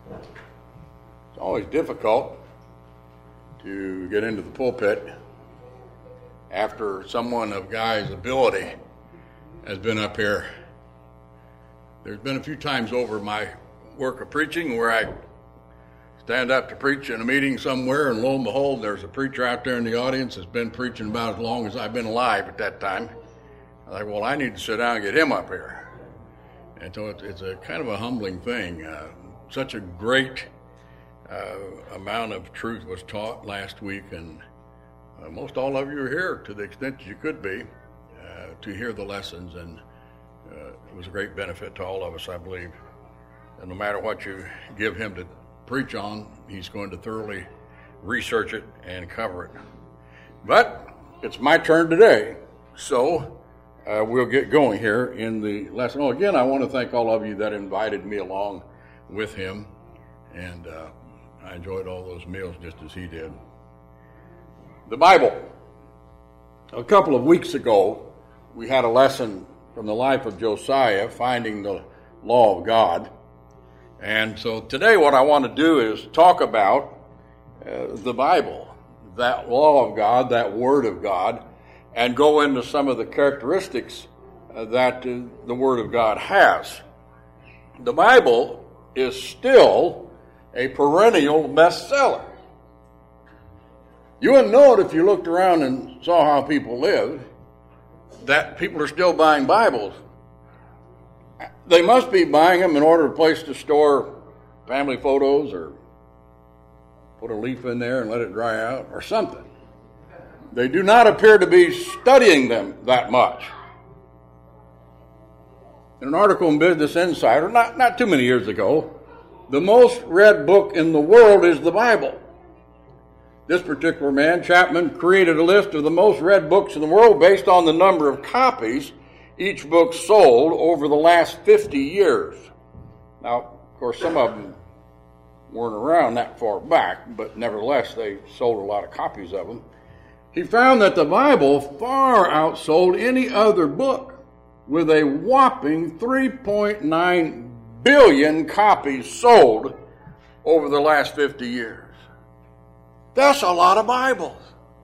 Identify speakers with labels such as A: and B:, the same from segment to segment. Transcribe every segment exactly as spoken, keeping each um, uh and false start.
A: It's always difficult to get into the pulpit after someone of Guy's ability has been up here. There's been a few times over my work of preaching where I stand up to preach in a meeting somewhere, and lo and behold, there's a preacher out there in the audience that's been preaching about as long as I've been alive at that time. I'm like, well, I need to sit down and get him up here. And so it's, it's a kind of a humbling thing. Uh, such a great uh, amount of truth was taught last week, and uh, most all of you are here to the extent that you could be uh, to hear the lessons, and uh, it was a great benefit to all of us, I believe. And no matter what you give him to preach on, he's going to thoroughly research it and cover it. But it's my turn today, so uh, we'll get going here in the lesson. Oh, again, I want to thank all of you that invited me along with him, and uh, I enjoyed all those meals just as he did. The Bible. A couple of weeks ago, we had a lesson from the life of Josiah, finding the law of God. And so today what I want to do is talk about uh, the Bible, that law of God, that Word of God, and go into some of the characteristics uh, that uh, the Word of God has. The Bible is still a perennial bestseller. You wouldn't know it if you looked around and saw how people lived, that people are still buying Bibles. They must be buying them in order to place to store family photos or put a leaf in there and let it dry out or something. They do not appear to be studying them that much. In an article in Business Insider, not, not too many years ago, the most read book in the world is the Bible. This particular man, Chapman, created a list of the most read books in the world based on the number of copies each book sold over the last fifty years. Now, of course, some of them weren't around that far back, but nevertheless, they sold a lot of copies of them. He found that the Bible far outsold any other book, with a whopping three point nine billion copies sold over the last fifty years. That's a lot of Bibles.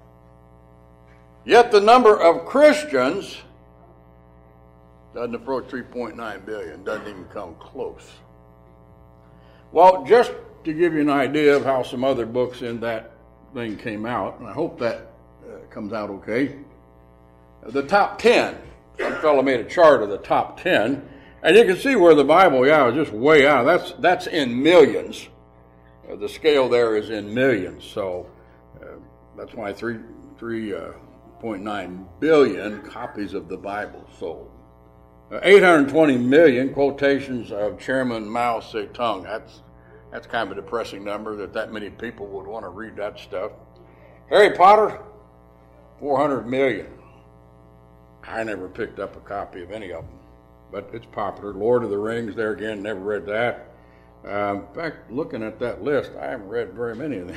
A: Yet the number of Christians doesn't approach three point nine billion, doesn't even come close. Well, just to give you an idea of how some other books in that thing came out, and I hope that uh, comes out okay, the top ten. Some fellow made a chart of the top ten, and you can see where the Bible, yeah, is just way out. That's, that's in millions. Uh, the scale there is in millions, so uh, that's why three point nine billion copies of the Bible sold. Uh, eight hundred twenty million quotations of Chairman Mao Zedong. That's that's kind of a depressing number that that many people would want to read that stuff. Harry Potter, four hundred million. I never picked up a copy of any of them, but it's popular. Lord of the Rings, there again, never read that. Uh, in fact, looking at that list, I haven't read very many of them.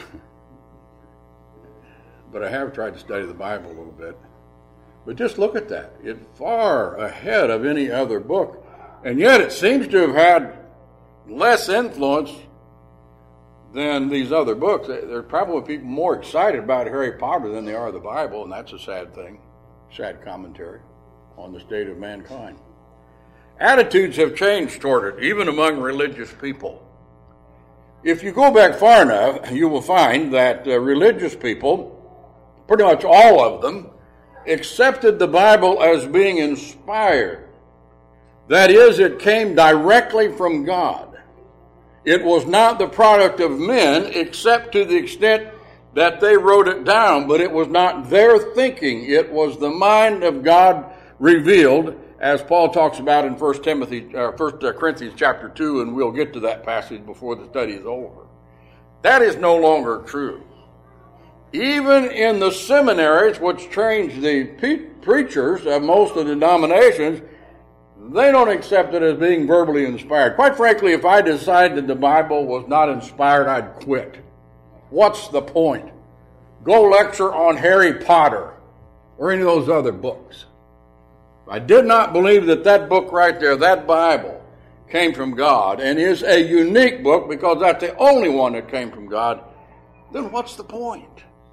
A: But I have tried to study the Bible a little bit. But just look at that. It's far ahead of any other book. And yet it seems to have had less influence than these other books. There are probably people more excited about Harry Potter than they are the Bible, and that's a sad thing. Sad commentary on the state of mankind. Attitudes have changed toward it, even among religious people. If you go back far enough, you will find that uh, religious people, pretty much all of them, accepted the Bible as being inspired. That is, it came directly from God. It was not the product of men, except to the extent that they wrote it down, but it was not their thinking. It was the mind of God revealed, as Paul talks about in First Timothy, uh, First Corinthians chapter two, and we'll get to that passage before the study is over. That is no longer true. Even in the seminaries, which trains the pe- preachers of most of the denominations, they don't accept it as being verbally inspired. Quite frankly, if I decided the Bible was not inspired, I'd quit. What's the point? Go lecture on Harry Potter or any of those other books. I did not believe that that book right there, that Bible, came from God and is a unique book because that's the only one that came from God, then what's the point?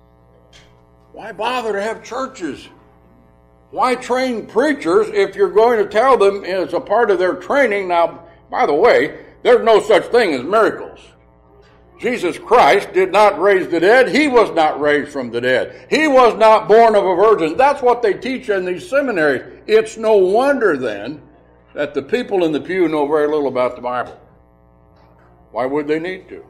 A: Why bother to have churches? Why train preachers if you're going to tell them as a part of their training? Now, by the way, there's no such thing as miracles. Jesus Christ did not raise the dead. He was not raised from the dead. He was not born of a virgin. That's what they teach in these seminaries. It's no wonder then that the people in the pew know very little about the Bible. Why would they need to?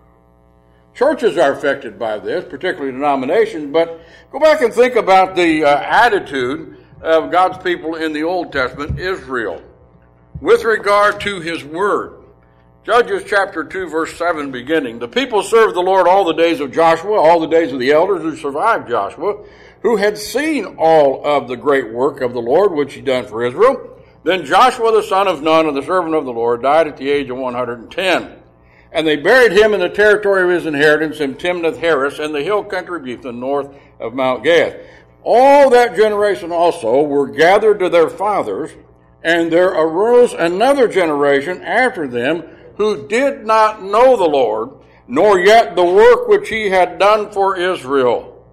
A: Churches are affected by this, particularly denominations, but go back and think about the uh, attitude of God's people in the Old Testament, Israel, with regard to his word. Judges chapter two, verse seven beginning. The people served the Lord all the days of Joshua, all the days of the elders who survived Joshua, who had seen all of the great work of the Lord, which he done for Israel. Then Joshua the son of Nun, and the servant of the Lord, died at the age of one hundred ten. And they buried him in the territory of his inheritance in Timnath-Heres, in the hill country of Ephraim, north of Mount Gad. All that generation also were gathered to their fathers, and there arose another generation after them, who did not know the Lord, nor yet the work which he had done for Israel.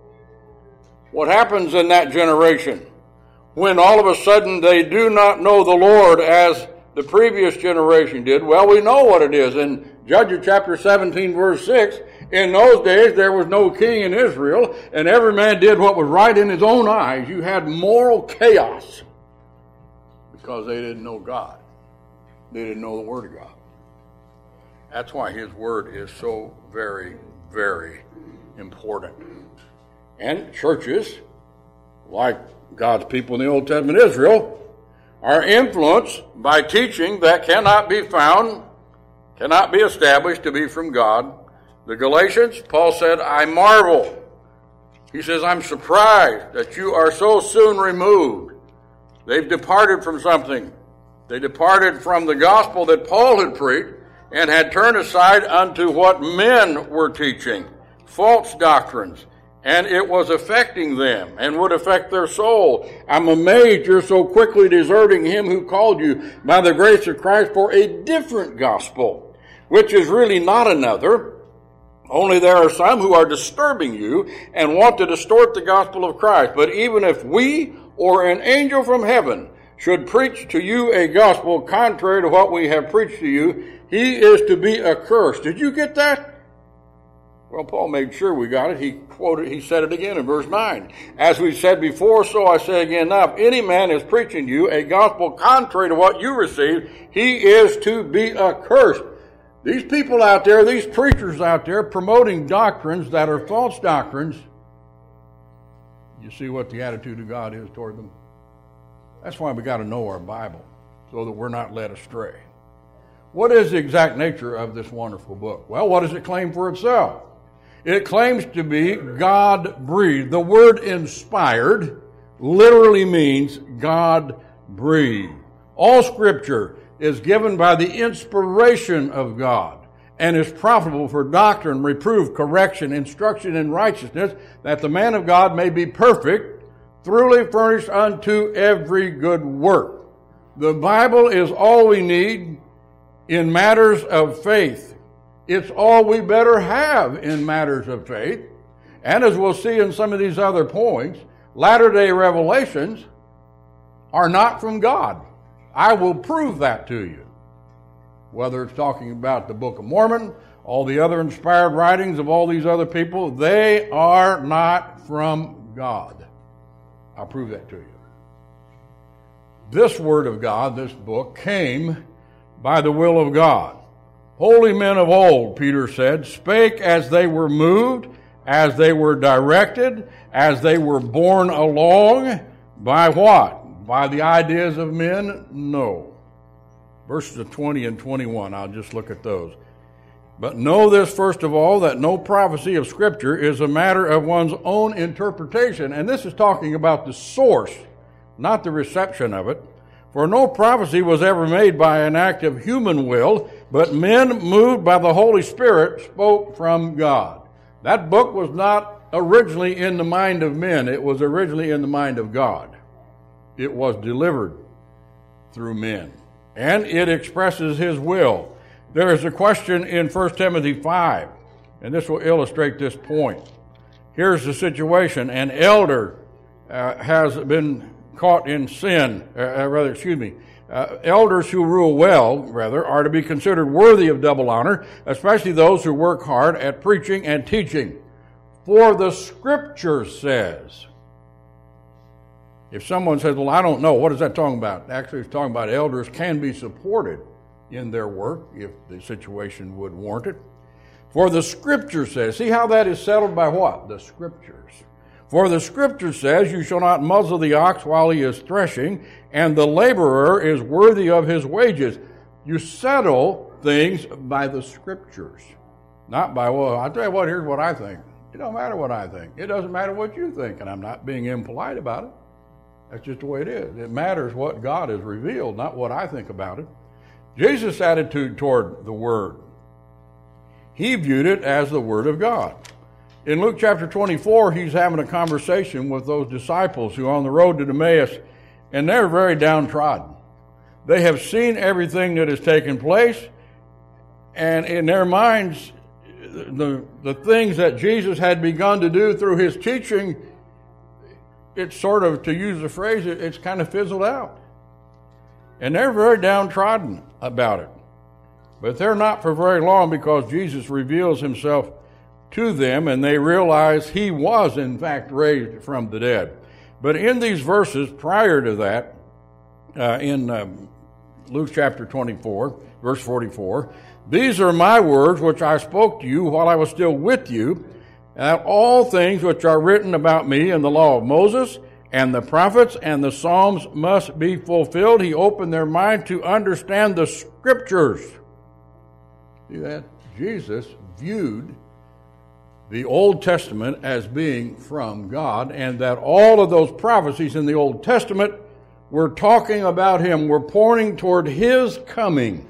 A: What happens in that generation when all of a sudden they do not know the Lord as the previous generation did? Well, we know what it is. In Judges chapter seventeen, verse six, in those days there was no king in Israel, and every man did what was right in his own eyes. You had moral chaos because they didn't know God. They didn't know the Word of God. That's why his word is so very, very important. And churches, like God's people in the Old Testament Israel, are influenced by teaching that cannot be found, cannot be established to be from God. The Galatians, Paul said, I marvel. He says, I'm surprised that you are so soon removed. They've departed from something. They departed from the gospel that Paul had preached, and had turned aside unto what men were teaching, false doctrines, and it was affecting them and would affect their soul. I'm amazed you're so quickly deserting him who called you by the grace of Christ for a different gospel, which is really not another. Only there are some who are disturbing you and want to distort the gospel of Christ. But even if we or an angel from heaven should preach to you a gospel contrary to what we have preached to you, he is to be accursed. Did you get that? Well, Paul made sure we got it. He quoted, he said it again in verse nine. As we said before, so I say again now, if any man is preaching you a gospel contrary to what you received, he is to be accursed. These people out there, these preachers out there promoting doctrines that are false doctrines, you see what the attitude of God is toward them? That's why we got to know our Bible, so that we're not led astray. What is the exact nature of this wonderful book? Well, what does it claim for itself? It claims to be God-breathed. The word inspired literally means God-breathed. All Scripture is given by the inspiration of God and is profitable for doctrine, reproof, correction, instruction in righteousness, that the man of God may be perfect, thoroughly furnished unto every good work. The Bible is all we need in matters of faith. It's all we better have in matters of faith. And as we'll see in some of these other points, latter-day revelations are not from God. I will prove that to you. Whether it's talking about the Book of Mormon, all the other inspired writings of all these other people, they are not from God. I'll prove that to you. This Word of God, this book, came by the will of God. Holy men of old, Peter said, spake as they were moved, as they were directed, as they were borne along. By what? By the ideas of men? No. Verses twenty and twenty-one, I'll just look at those. But know this, first of all, that no prophecy of Scripture is a matter of one's own interpretation. And this is talking about the source, not the reception of it. For no prophecy was ever made by an act of human will, but men moved by the Holy Spirit spoke from God. That book was not originally in the mind of men. It was originally in the mind of God. It was delivered through men. and it expresses his will. There is a question in First Timothy five, and this will illustrate this point. Here's the situation. An elder uh, has been caught in sin, uh, rather, excuse me, uh, elders who rule well, rather, are to be considered worthy of double honor, especially those who work hard at preaching and teaching. For the Scripture says, if someone says, well, I don't know, what is that talking about? Actually, it's talking about elders can be supported in their work if the situation would warrant it. For the Scripture says, see how that is settled by what? The Scriptures. For the Scripture says, you shall not muzzle the ox while he is threshing, and the laborer is worthy of his wages. You settle things by the Scriptures, not by, well, I'll tell you what, here's what I think. It don't matter what I think. It doesn't matter what you think, and I'm not being impolite about it. That's just the way it is. It matters what God has revealed, not what I think about it. Jesus' attitude toward the Word, he viewed it as the Word of God. In Luke chapter twenty-four, he's having a conversation with those disciples who are on the road to Emmaus, and they're very downtrodden. They have seen everything that has taken place, and in their minds, the, the things that Jesus had begun to do through his teaching, it's sort of, to use the phrase, it's kind of fizzled out. And they're very downtrodden about it. But they're not for very long, because Jesus reveals himself to them, and they realize he was, in fact, raised from the dead. But in these verses prior to that, uh, in um, Luke chapter twenty-four, verse forty-four, these are my words which I spoke to you while I was still with you, that all things which are written about me in the law of Moses and the prophets and the Psalms must be fulfilled. He opened their mind to understand the Scriptures. See that? Jesus viewed the Old Testament as being from God, and that all of those prophecies in the Old Testament were talking about him, were pointing toward his coming.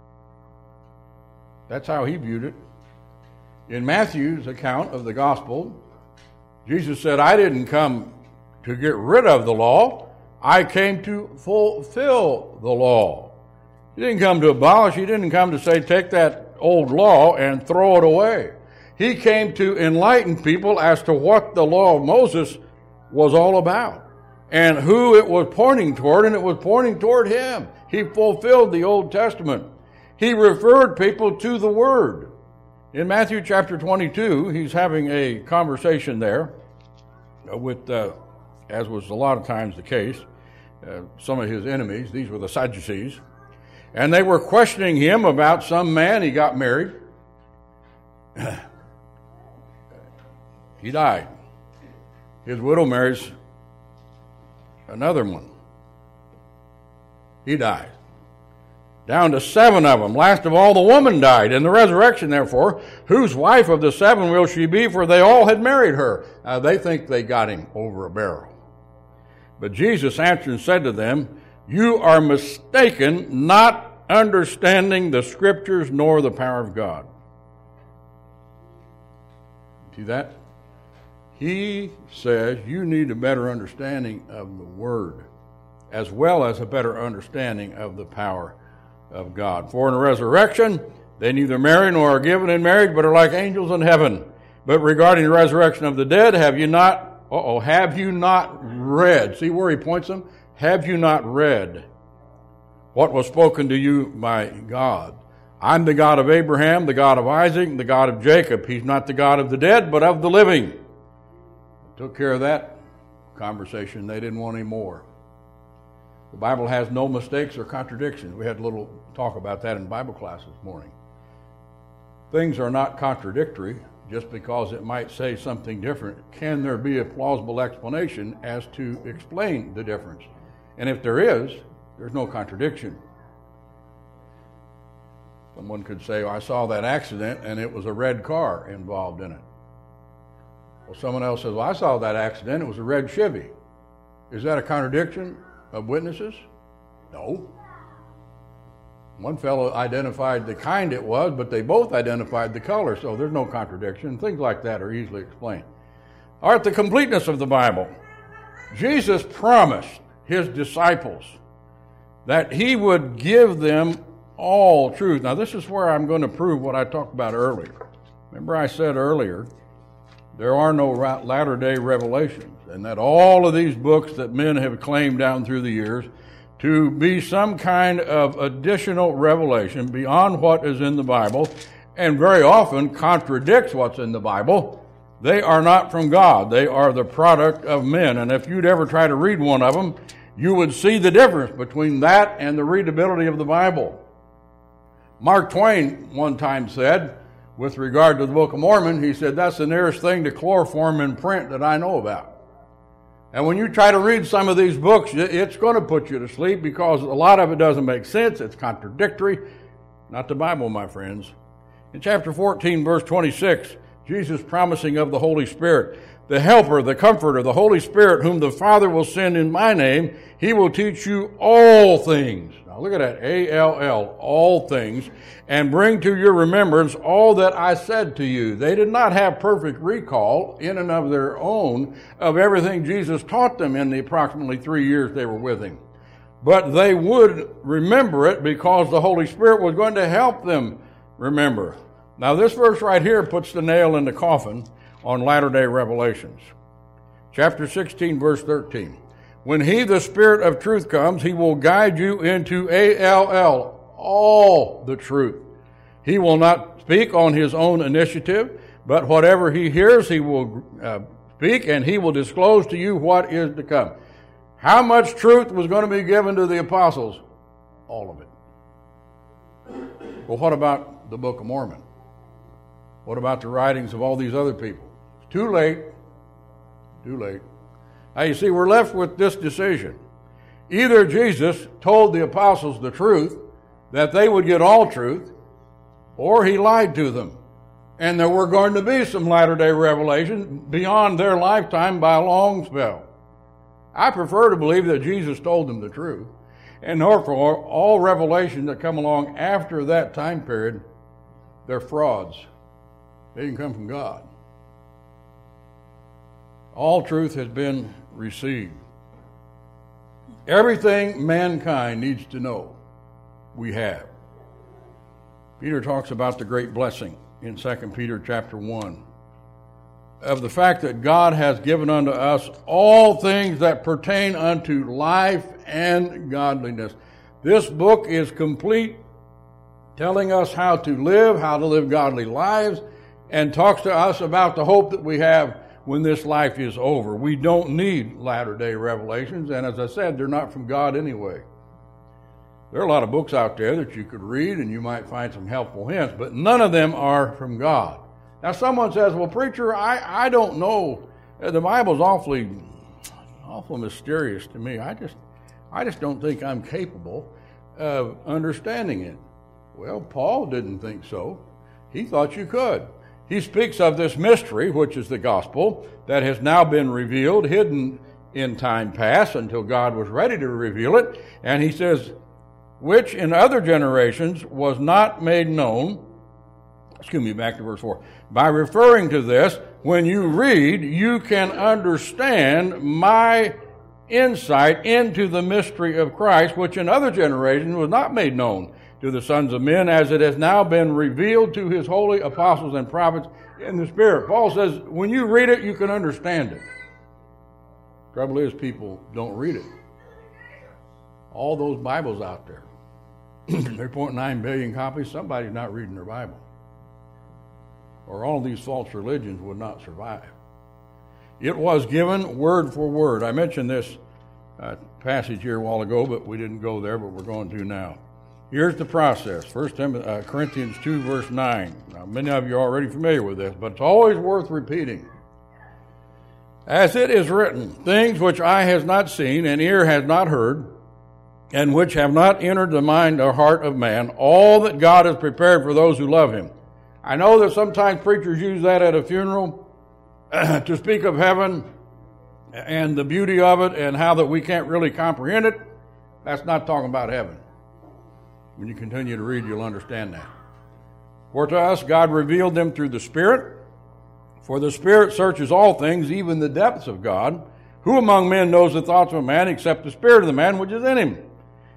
A: That's how he viewed it. In Matthew's account of the gospel, Jesus said, I didn't come to get rid of the law. I came to fulfill the law. He didn't come to abolish. He didn't come to say, take that old law and throw it away. He came to enlighten people as to what the law of Moses was all about and who it was pointing toward, and it was pointing toward him. He fulfilled the Old Testament. He referred people to the Word. In Matthew chapter twenty-two, he's having a conversation there with, uh, as was a lot of times the case, uh, some of his enemies. These were the Sadducees. And they were questioning him about some man. He got married. He died. His widow marries another one. He died. Down to seven of them. Last of all, the woman died. In the resurrection, therefore, whose wife of the seven will she be? For they all had married her. Uh, they think they got him over a barrel. But Jesus answered and said to them, you are mistaken, not understanding the Scriptures nor the power of God. See that? He says you need a better understanding of the Word, as well as a better understanding of the power of God. For in the resurrection, they neither marry nor are given in marriage, but are like angels in heaven. But regarding the resurrection of the dead, have you not, uh-oh, have you not read? See where he points them? Have you not read what was spoken to you by God? I'm the God of Abraham, the God of Isaac, the God of Jacob. He's not the God of the dead, but of the living. Took care of that conversation. They didn't want any more. The Bible has no mistakes or contradictions. We had a little talk about that in Bible class this morning. Things are not contradictory just because it might say something different. Can there be a plausible explanation as to explain the difference? And if there is, there's no contradiction. Someone could say, oh, I saw that accident and it was a red car involved in it. Well, someone else says, well, I saw that accident, it was a red Chevy. Is that a contradiction of witnesses? No. One fellow identified the kind it was, but they both identified the color, so there's no contradiction. Things like that are easily explained. All right, the completeness of the Bible. Jesus promised his disciples that he would give them all truth. Now, this is where I'm going to prove what I talked about earlier. Remember I said earlier, there are no latter-day revelations, and that all of these books that men have claimed down through the years to be some kind of additional revelation beyond what is in the Bible, and very often contradicts what's in the Bible, they are not from God. They are the product of men. And if you'd ever try to read one of them, you would see the difference between that and the readability of the Bible. Mark Twain one time said, with regard to the Book of Mormon, he said, that's the nearest thing to chloroform in print that I know about. And when you try to read some of these books, it's going to put you to sleep because a lot of it doesn't make sense. It's contradictory. Not the Bible, my friends. In chapter fourteen, verse twenty-six, Jesus promising of the Holy Spirit, the Helper, the Comforter, the Holy Spirit, whom the Father will send in my name, he will teach you all things. Now look at that, A L L, all things, and bring to your remembrance all that I said to you. They did not have perfect recall in and of their own of everything Jesus taught them in the approximately three years they were with him. But they would remember it because the Holy Spirit was going to help them remember. Now this verse right here puts the nail in the coffin on latter-day revelations. Chapter sixteen, verse thirteen. When he, the Spirit of truth, comes, he will guide you into A L L, all the truth. He will not speak on his own initiative, but whatever he hears, he will uh, speak, and he will disclose to you what is to come. How much truth was going to be given to the apostles? All of it. Well, what about the Book of Mormon? What about the writings of all these other people? It's too late. Too late. Now, you see, we're left with this decision. Either Jesus told the apostles the truth, that they would get all truth, or he lied to them. And there were going to be some latter-day revelations beyond their lifetime by a long spell. I prefer to believe that Jesus told them the truth. And therefore, all revelations that come along after that time period, they're frauds. They didn't come from God. All truth has been received. Everything mankind needs to know, we have. Peter talks about the great blessing in Second Peter chapter one, of the fact that God has given unto us all things that pertain unto life and godliness. This book is complete, telling us how to live, how to live godly lives, and talks to us about the hope that we have when this life is over. We don't need latter-day revelations, and as I said, they're not from God anyway. There are a lot of books out there that you could read, and you might find some helpful hints, but none of them are from God. Now, someone says, well, preacher, I, I don't know. The Bible's awfully, awful mysterious to me. I just, I just don't think I'm capable of understanding it. Well, Paul didn't think so. He thought you could. He speaks of this mystery, which is the gospel, that has now been revealed, hidden in time past until God was ready to reveal it. And he says, which in other generations was not made known. Excuse me, back to verse four. By referring to this, when you read, you can understand my insight into the mystery of Christ, which in other generations was not made known to the sons of men, as it has now been revealed to his holy apostles and prophets in the Spirit. Paul says, when you read it, you can understand it. Trouble is, people don't read it. All those Bibles out there, three point nine billion copies, somebody's not reading their Bible. Or all these false religions would not survive. It was given word for word. I mentioned this uh, passage here a while ago, but we didn't go there, but we're going to now. Here's the process. First Corinthians two, verse nine. Now, many of you are already familiar with this, but it's always worth repeating. As it is written, things which eye has not seen and ear has not heard, and which have not entered the mind or heart of man, all that God has prepared for those who love him. I know that sometimes preachers use that at a funeral to speak of heaven and the beauty of it and how that we can't really comprehend it. That's not talking about heaven. When you continue to read, you'll understand that. For to us God revealed them through the Spirit. For the Spirit searches all things, even the depths of God. Who among men knows the thoughts of a man except the spirit of the man which is in him?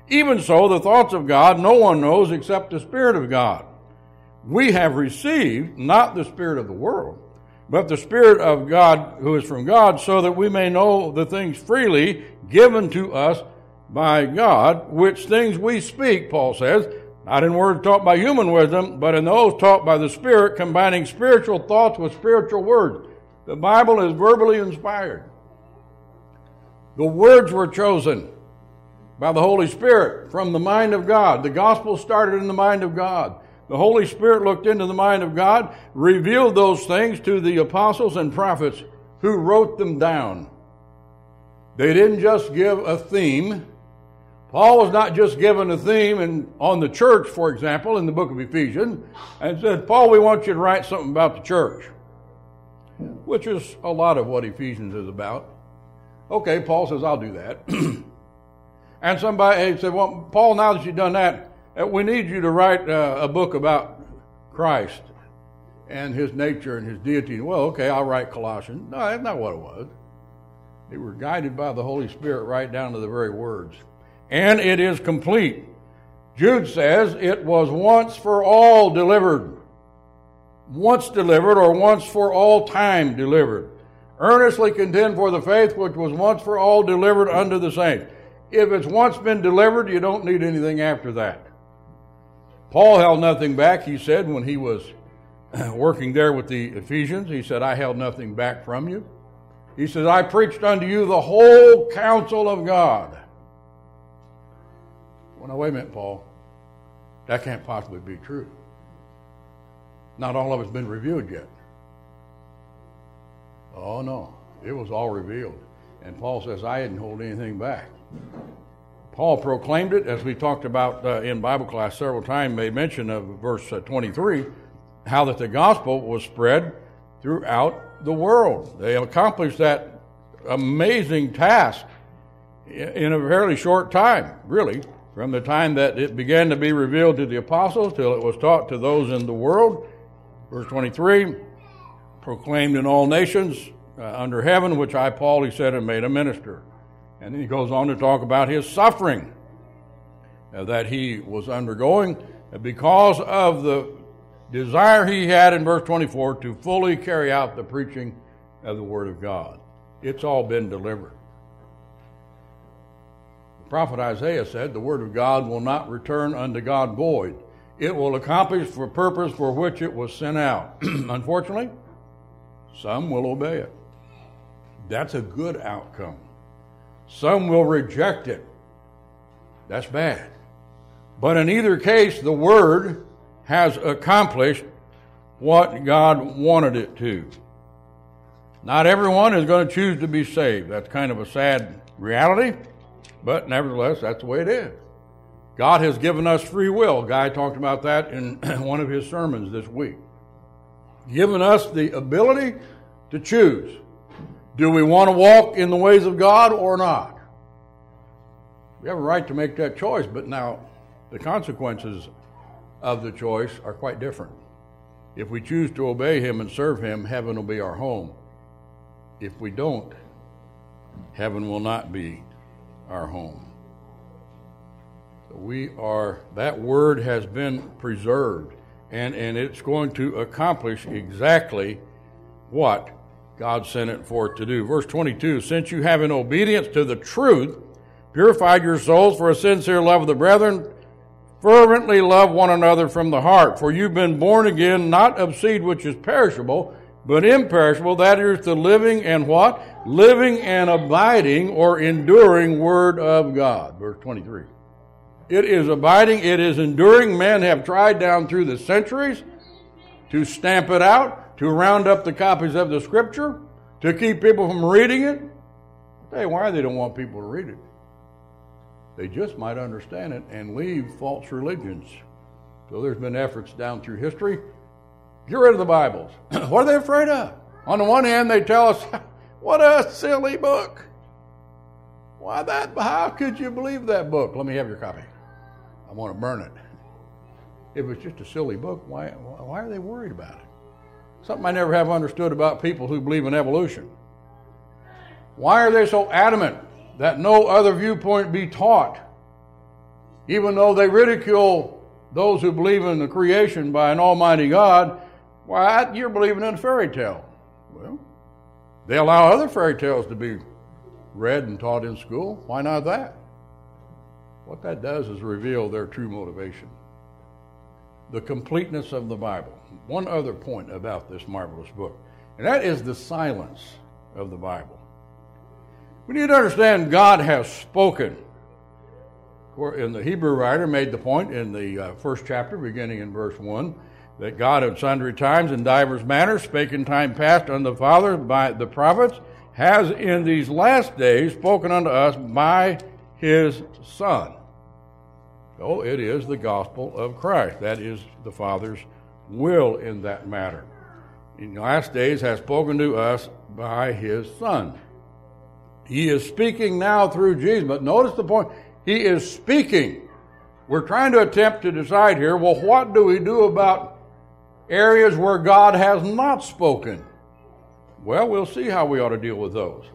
B: Even so, the thoughts of God no one knows except the Spirit of God. We have received not the spirit of the world, but the Spirit of God who is from God, so that we may know the things freely given to us by God, which things we speak, Paul says, not in words taught by human wisdom, but in those taught by the Spirit, combining spiritual thoughts with spiritual words. The Bible is verbally inspired. The words were chosen by the Holy Spirit from the mind of God. The gospel started in the mind of God. The Holy Spirit looked into the mind of God, revealed those things to the apostles and prophets who wrote them down. They didn't just give a theme. Paul was not just given a theme in, on the church, for example, in the book of Ephesians, and said, Paul, we want you to write something about the church, which is a lot of what Ephesians is about. Okay, Paul says, I'll do that. And somebody said, well, Paul, now that you've done that, we need you to write uh, a book about Christ and his nature and his deity. Well, okay, I'll write Colossians. No, that's not what it was. They were guided by the Holy Spirit right down to the very words. And it is complete. Jude says it was once for all delivered. Once delivered, or once for all time delivered. Earnestly contend for the faith which was once for all delivered unto the saints. If it's once been delivered, you don't need anything after that. Paul held nothing back, he said, when he was working there with the Ephesians. He said, I held nothing back from you. He said, I preached unto you the whole counsel of God. Well, now, wait a minute, Paul. That can't possibly be true. Not all of it's been revealed yet. Oh, no. It was all revealed. And Paul says, I didn't hold anything back. Paul proclaimed it, as we talked about uh, in Bible class several times, made mention of verse uh, twenty-three, how that the gospel was spread throughout the world. They accomplished that amazing task in a fairly short time, really, from the time that it began to be revealed to the apostles till it was taught to those in the world. Verse twenty-three, proclaimed in all nations uh, under heaven, which I, Paul, he said, and made a minister. And then he goes on to talk about his suffering uh, that he was undergoing because of the desire he had in verse twenty-four to fully carry out the preaching of the Word of God. It's all been delivered. The prophet Isaiah said, the Word of God will not return unto God void. It will accomplish the purpose for which it was sent out. Unfortunately, some will obey it. That's a good outcome. Some will reject it. That's bad. But in either case, the Word has accomplished what God wanted it to. Not everyone is going to choose to be saved. That's kind of a sad reality, but nevertheless, that's the way it is. God has given us free will. Guy talked about that in one of his sermons this week. Given us the ability to choose. Do we want to walk in the ways of God or not? We have a right to make that choice, but now the consequences of the choice are quite different. If we choose to obey Him and serve Him, heaven will be our home. If we don't, heaven will not be our home. So we are, that word has been preserved, and, and it's going to accomplish exactly what God sent it forth to do. Verse twenty-two, since you have in obedience to the truth purified your souls for a sincere love of the brethren, fervently love one another from the heart. For you've been born again, not of seed which is perishable, but imperishable. That is the living and what? Living and abiding or enduring Word of God. Verse twenty-three. It is abiding, it is enduring. Men have tried down through the centuries to stamp it out, to round up the copies of the Scripture, to keep people from reading it. I'll tell you why they don't want people to read it. They just might understand it and leave false religions. So there's been efforts down through history. Get rid of the Bibles. What are they afraid of? On the one hand, they tell us, what a silly book. Why that? How could you believe that book? Let me have your copy. I want to burn it. If it's just a silly book, why, why are they worried about it? Something I never have understood about people who believe in evolution. Why are they so adamant that no other viewpoint be taught? Even though they ridicule those who believe in the creation by an almighty God, why, you're believing in a fairy tale. Well, they allow other fairy tales to be read and taught in school. Why not that? What that does is reveal their true motivation. The completeness of the Bible. One other point about this marvelous book, and that is the silence of the Bible. We need to understand God has spoken. And the Hebrew writer made the point in the uh, first chapter, beginning in verse one, that God at sundry times in divers manners spake in time past unto the fathers by the prophets, has in these last days spoken unto us by his Son. So it is the gospel of Christ. That is the Father's will in that matter. In the last days has spoken to us by his Son. He is speaking now through Jesus, but notice the point. He is speaking. We're trying to attempt to decide here, well, what do we do about areas where God has not spoken? Well, we'll see how we ought to deal with those.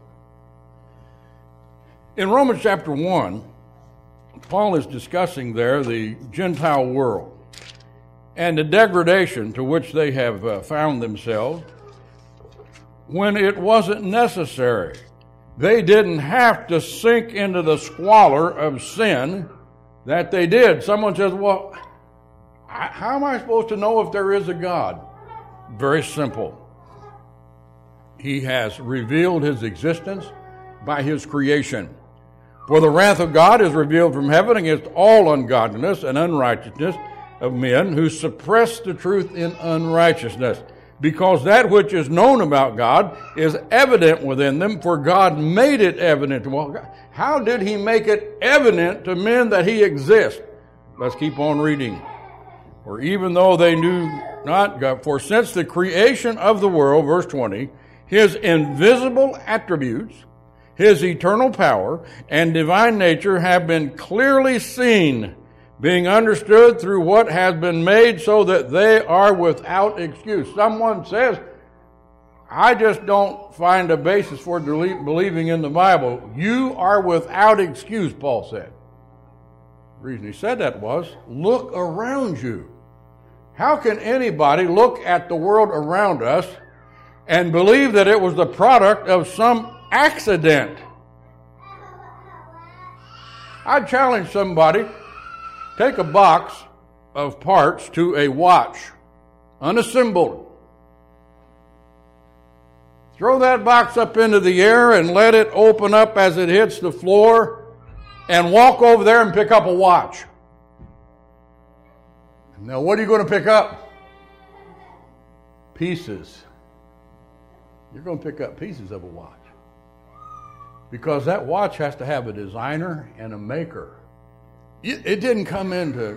B: In Romans chapter one, Paul is discussing there the Gentile world and the degradation to which they have uh, found themselves when it wasn't necessary. They didn't have to sink into the squalor of sin that they did. Someone says, well, how am I supposed to know if there is a God? Very simple. He has revealed his existence by his creation. For the wrath of God is revealed from heaven against all ungodliness and unrighteousness of men who suppress the truth in unrighteousness. Because that which is known about God is evident within them, for God made it evident to all. How did he make it evident to men that he exists? Let's keep on reading. For even though they knew not God, for since the creation of the world, verse twenty, his invisible attributes, his eternal power, and divine nature have been clearly seen, being understood through what has been made, so that they are without excuse. Someone says, I just don't find a basis for believing in the Bible. You are without excuse, Paul said. The reason he said that was, look around you. How can anybody look at the world around us and believe that it was the product of some accident? I challenge somebody, take a box of parts to a watch, unassembled. Throw that box up into the air and let it open up as it hits the floor, and walk over there and pick up a watch. Now, what are you going to pick up? Pieces. You're going to pick up pieces of a watch. Because that watch has to have a designer and a maker. It didn't come into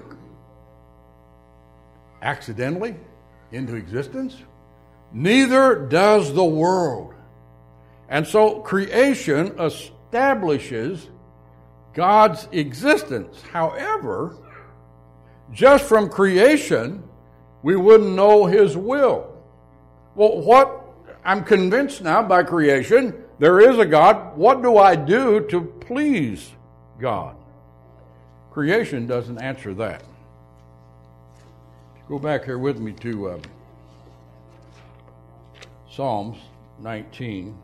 B: accidentally into existence. Neither does the world. And so creation establishes God's existence. However, just from creation, we wouldn't know his will. Well, what I'm convinced now by creation, there is a God. What do I do to please God? Creation doesn't answer that. Go back here with me to uh, Psalms nineteen.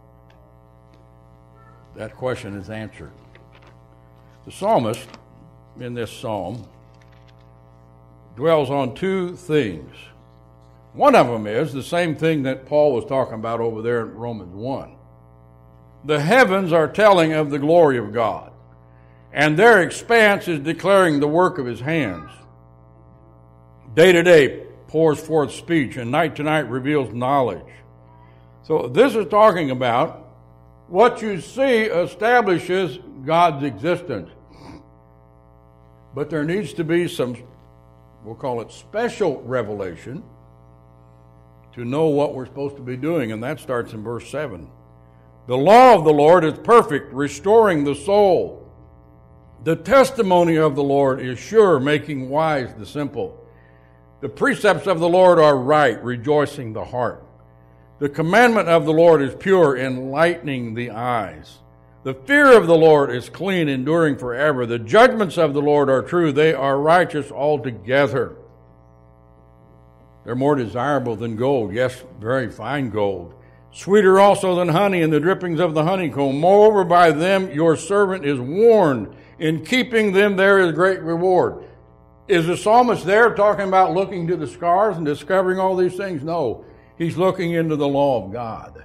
B: That question is answered. The psalmist in this psalm dwells on two things. One of them is the same thing that Paul was talking about over there in Romans one. The heavens are telling of the glory of God, and their expanse is declaring the work of his hands. Day to day pours forth speech, and night to night reveals knowledge. So this is talking about what you see establishes God's existence. But there needs to be some, we'll call it special revelation, to know what we're supposed to be doing, and that starts in verse seven. The law of the Lord is perfect, restoring the soul. The testimony of the Lord is sure, making wise the simple. The precepts of the Lord are right, rejoicing the heart. The commandment of the Lord is pure, enlightening the eyes. The fear of the Lord is clean, enduring forever. The judgments of the Lord are true. They are righteous altogether. They're more desirable than gold. Yes, very fine gold. Sweeter also than honey and the drippings of the honeycomb. Moreover, by them your servant is warned. In keeping them there is great reward. Is the psalmist there talking about looking to the scars and discovering all these things? No. He's looking into the law of God.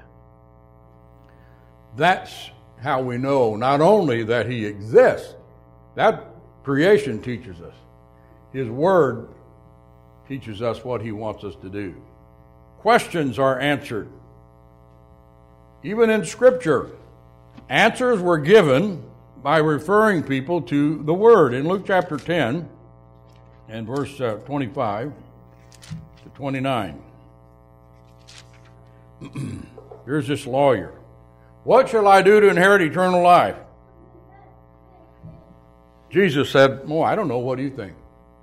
B: That's how we know not only that he exists, that creation teaches us. His word teaches us what he wants us to do. Questions are answered. Even in Scripture, answers were given by referring people to the Word. In Luke chapter ten and verse uh, twenty-five to twenty-nine, here's this lawyer. What shall I do to inherit eternal life? Jesus said, oh, I don't know. What do you think?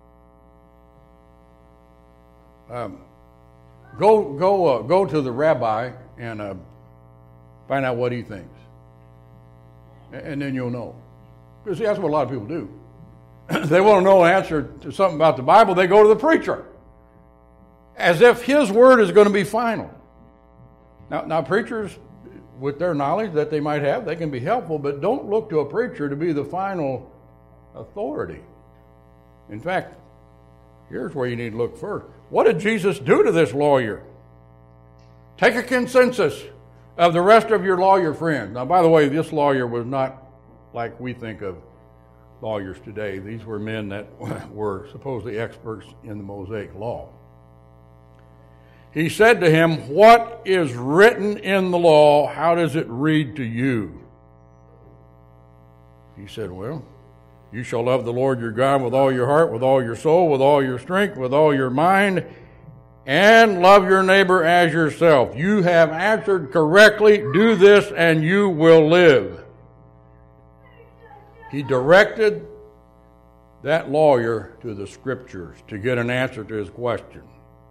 B: Um, go go, uh, go to the rabbi and uh, find out what he thinks. And then you'll know. Because see, that's what a lot of people do. They want to know an answer to something about the Bible, they go to the preacher. As if his word is going to be final. Now, now preachers, with their knowledge that they might have, they can be helpful, but don't look to a preacher to be the final authority. In fact, here's where you need to look first. What did Jesus do to this lawyer? Take a consensus of the rest of your lawyer friends. Now, by the way, this lawyer was not like we think of lawyers today. These were men that were supposedly experts in the Mosaic law. He said to him, what is written in the law? How does it read to you? He said, well, you shall love the Lord your God with all your heart, with all your soul, with all your strength, with all your mind, and love your neighbor as yourself. You have answered correctly. Do this and you will live. He directed that lawyer to the Scriptures to get an answer to his question.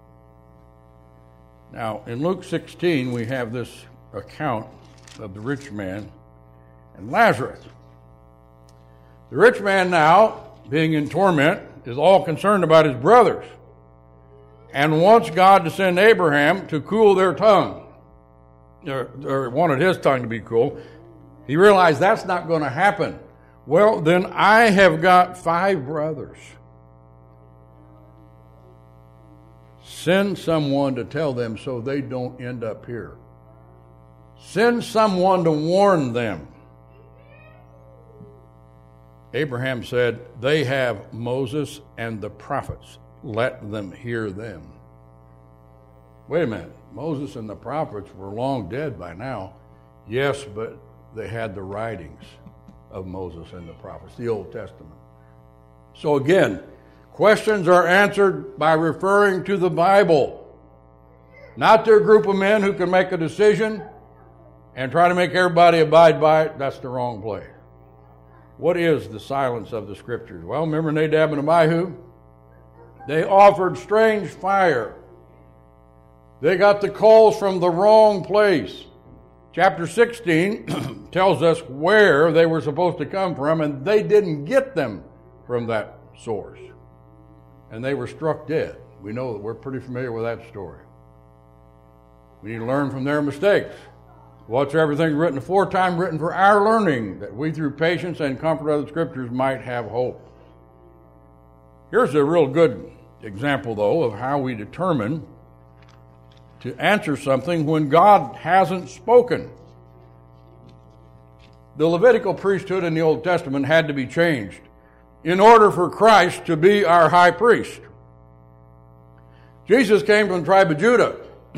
B: Now, in Luke sixteen, we have this account of the rich man and Lazarus. The rich man now, being in torment, is all concerned about his brothers and wants God to send Abraham to cool their tongue, or, or wanted his tongue to be cool. He realized that's not going to happen. Well, then I have got five brothers. Send someone to tell them so they don't end up here. Send someone to warn them. Abraham said, they have Moses and the prophets. Let them hear them. Wait a minute. Moses and the prophets were long dead by now. Yes, but they had the writings of Moses and the prophets, the Old Testament. So again, questions are answered by referring to the Bible, not to a group of men who can make a decision and try to make everybody abide by it. That's the wrong place. What is the silence of the Scriptures? Well, remember Nadab and Abihu? They offered strange fire. They got the coals from the wrong place. Chapter sixteen tells us where they were supposed to come from, and they didn't get them from that source. And they were struck dead. We know that we're pretty familiar with that story. We need to learn from their mistakes. Whatsoever things written aforetime, written for our learning, that we through patience and comfort of the Scriptures might have hope. Here's a real good example, though, of how we determine to answer something when God hasn't spoken. The Levitical priesthood in the Old Testament had to be changed in order for Christ to be our high priest. Jesus came from the tribe of Judah.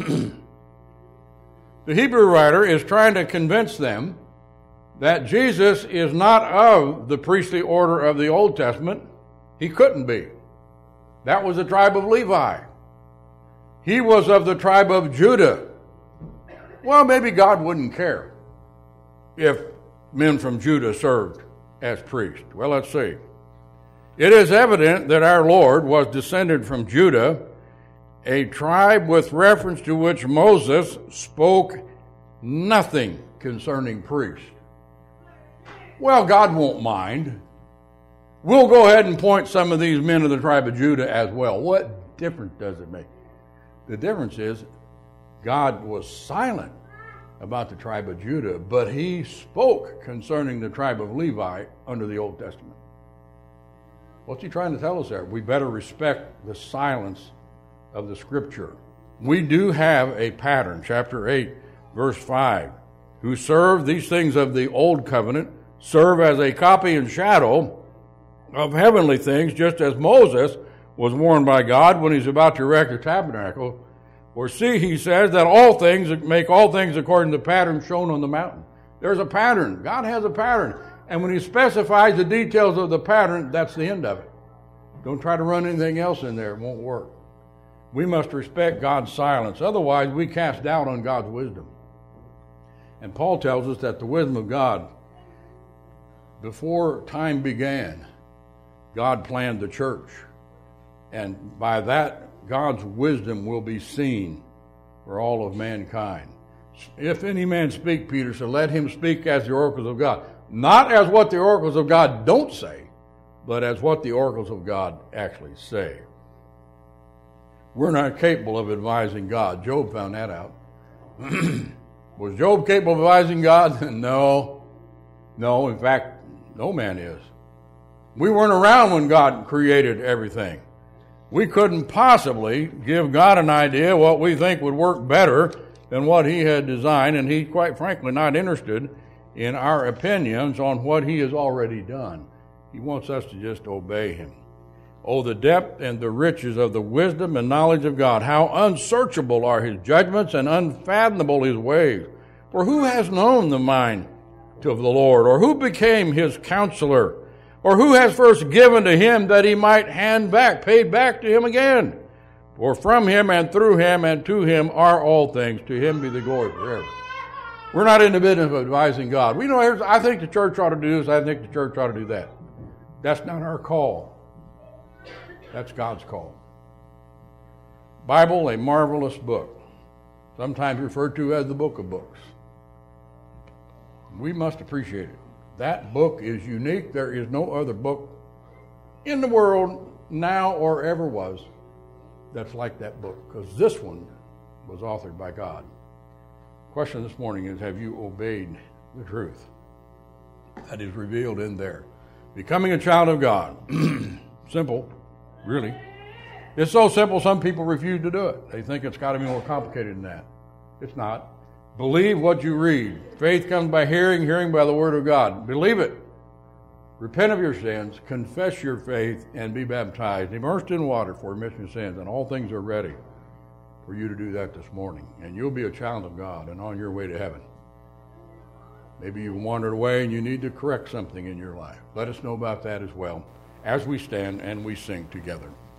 B: The Hebrew writer is trying to convince them that Jesus is not of the priestly order of the Old Testament. He couldn't be. That was the tribe of Levi. He was of the tribe of Judah. Well, maybe God wouldn't care if men from Judah served as priests. Well, let's see. It is evident that our Lord was descended from Judah, a tribe with reference to which Moses spoke nothing concerning priests. Well, God won't mind. We'll go ahead and point some of these men of the tribe of Judah as well. What difference does it make? The difference is God was silent about the tribe of Judah, but he spoke concerning the tribe of Levi under the Old Testament. What's he trying to tell us there? We better respect the silence of the Scripture. We do have a pattern, chapter eight, verse five. Who serve these things of the old covenant, serve as a copy and shadow of heavenly things, just as Moses was warned by God when he's about to erect the tabernacle. For see, he says that all things, make all things according to the pattern shown on the mountain. There's a pattern. God has a pattern. And when he specifies the details of the pattern, that's the end of it. Don't try to run anything else in there. It won't work. We must respect God's silence. Otherwise, we cast doubt on God's wisdom. And Paul tells us that the wisdom of God, before time began, God planned the church. And by that, God's wisdom will be seen for all of mankind. If any man speak, Peter said, let him speak as the oracles of God. Not as what the oracles of God don't say, but as what the oracles of God actually say. We're not capable of advising God. Job found that out. Was Job capable of advising God? No. No, in fact, no man is. We weren't around when God created everything. We couldn't possibly give God an idea what we think would work better than what he had designed, and he's quite frankly not interested in our opinions on what he has already done. He wants us to just obey him. Oh, the depth and the riches of the wisdom and knowledge of God. How unsearchable are his judgments and unfathomable his ways. For who has known the mind of the Lord? Or who became his counselor? Or who has first given to him that he might hand back, pay back to him again? For from him and through him and to him are all things. To him be the glory forever. We're not in the business of advising God. We know, I think the church ought to do this, I think the church ought to do that. That's not our call. That's God's call. Bible, a marvelous book, sometimes referred to as the book of books. We must appreciate it. That book is unique. There is no other book in the world now or ever was that's like that book, because this one was authored by God. The question this morning is, have you obeyed the truth that is revealed in there? Becoming a child of God. Simple, really. It's so simple some people refuse to do it. They think it's got to be more complicated than that. It's not. Believe what you read. Faith comes by hearing, hearing by the word of God. Believe it. Repent of your sins, confess your faith, and be baptized, immersed in water for remission of sins, and all things are ready for you to do that this morning. And you'll be a child of God and on your way to heaven. Maybe you've wandered away and you need to correct something in your life. Let us know about that as well as we stand and we sing together.